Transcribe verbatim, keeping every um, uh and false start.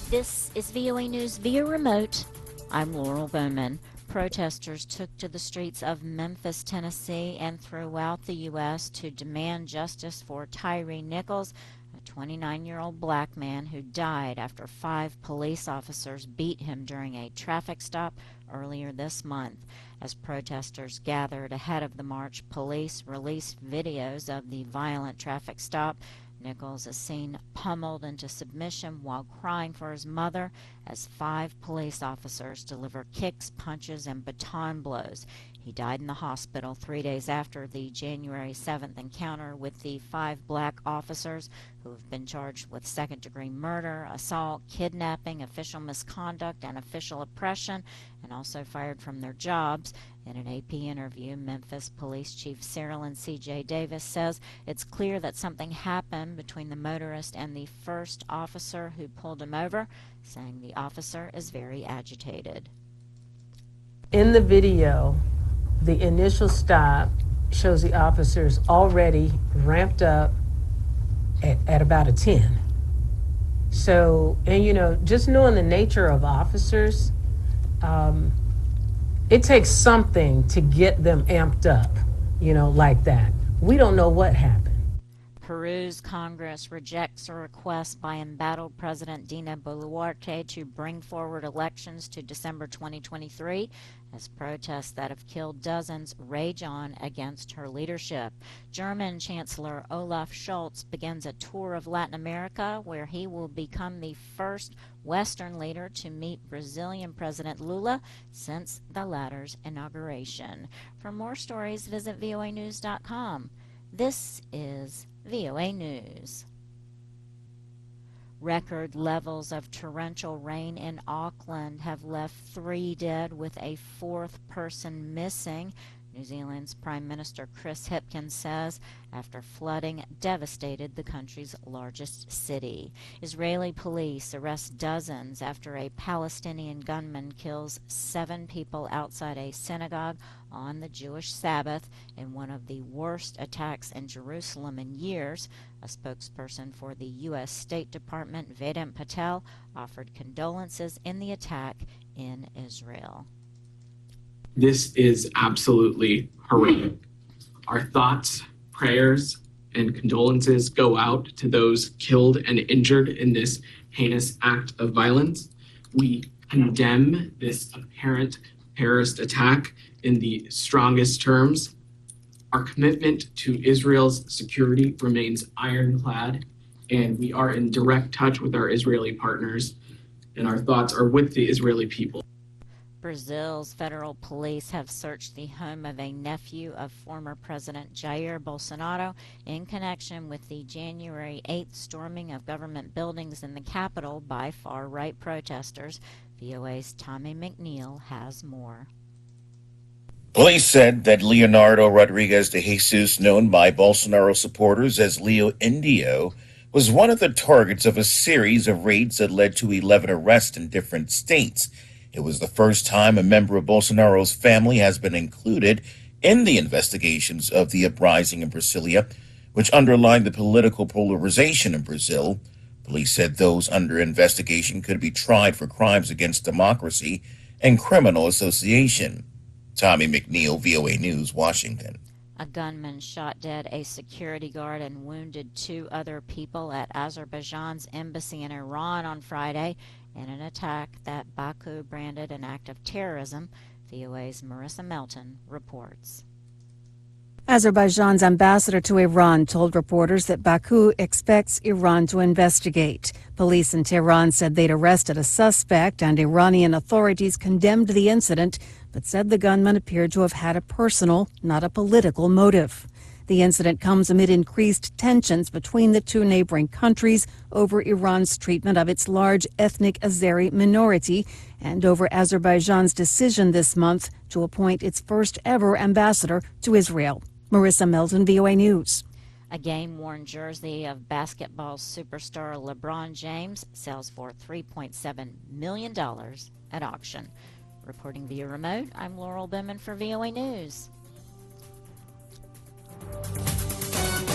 This is V O A News via remote. I'm Laurel Bowman. Protesters took to the streets of Memphis, Tennessee, and throughout the U S to demand justice for Tyre Nichols, a twenty-nine-year-old black man who died after five police officers beat him during a traffic stop earlier this month. As protesters gathered ahead of the march, police released videos of the violent traffic stop. Nichols is seen pummeled into submission while crying for his mother as five police officers deliver kicks, punches, and baton blows. He died in the hospital three days after the January seventh encounter with the five black officers who have been charged with second-degree murder, assault, kidnapping, official misconduct, and official oppression, and also fired from their jobs. In an A P interview, Memphis Police Chief Cyril C J Davis says it's clear that something happened between the motorist and the first officer who pulled him over, saying the officer is very agitated. In the video, the initial stop shows the officers already ramped up at, at about a ten. So, and you know, just knowing the nature of officers, um, it takes something to get them amped up, you know, like that. We don't know what happened. Peru's Congress rejects a request by embattled President Dina Boluarte to bring forward elections to December twenty twenty-three as protests that have killed dozens rage on against her leadership. German Chancellor Olaf Scholz begins a tour of Latin America where he will become the first Western leader to meet Brazilian President Lula since the latter's inauguration. For more stories, visit V O A news dot com. This is V O A News. Record levels of torrential rain in Auckland have left three dead with a fourth person missing, New Zealand's Prime Minister Chris Hipkins says, after flooding devastated the country's largest city. Israeli police arrest dozens after a Palestinian gunman kills seven people outside a synagogue on the Jewish Sabbath in one of the worst attacks in Jerusalem in years. A spokesperson for the U S State Department, Vedant Patel, offered condolences in the attack in Israel. This is absolutely horrific. Our thoughts, prayers, and condolences go out to those killed and injured in this heinous act of violence. We condemn this apparent terrorist attack in the strongest terms. Our commitment to Israel's security remains ironclad, and we are in direct touch with our Israeli partners, and our thoughts are with the Israeli people. Brazil's federal police have searched the home of a nephew of former President Jair Bolsonaro in connection with the January eighth storming of government buildings in the capital by far-right protesters. V O A's Tommy McNeil has more. Police said that Leonardo Rodriguez de Jesus, known by Bolsonaro supporters as Leo Indio, was one of the targets of a series of raids that led to eleven arrests in different states. It was the first time a member of Bolsonaro's family has been included in the investigations of the uprising in Brasilia, which underlined the political polarization in Brazil. Police said those under investigation could be tried for crimes against democracy and criminal association. Tommy McNeil, V O A News, Washington. A gunman shot dead a security guard and wounded two other people at Azerbaijan's embassy in Iran on Friday in an attack that Baku branded an act of terrorism. V O A's Marissa Melton reports. Azerbaijan's ambassador to Iran told reporters that Baku expects Iran to investigate. Police in Tehran said they'd arrested a suspect, and Iranian authorities condemned the incident, but said the gunman appeared to have had a personal, not a political motive. The incident comes amid increased tensions between the two neighboring countries over Iran's treatment of its large ethnic Azeri minority and over Azerbaijan's decision this month to appoint its first ever ambassador to Israel. Marissa Melton, V O A News. A game-worn jersey of basketball superstar LeBron James sells for three point seven million dollars at auction. Reporting via remote, I'm Laurel Bowman for V O A News.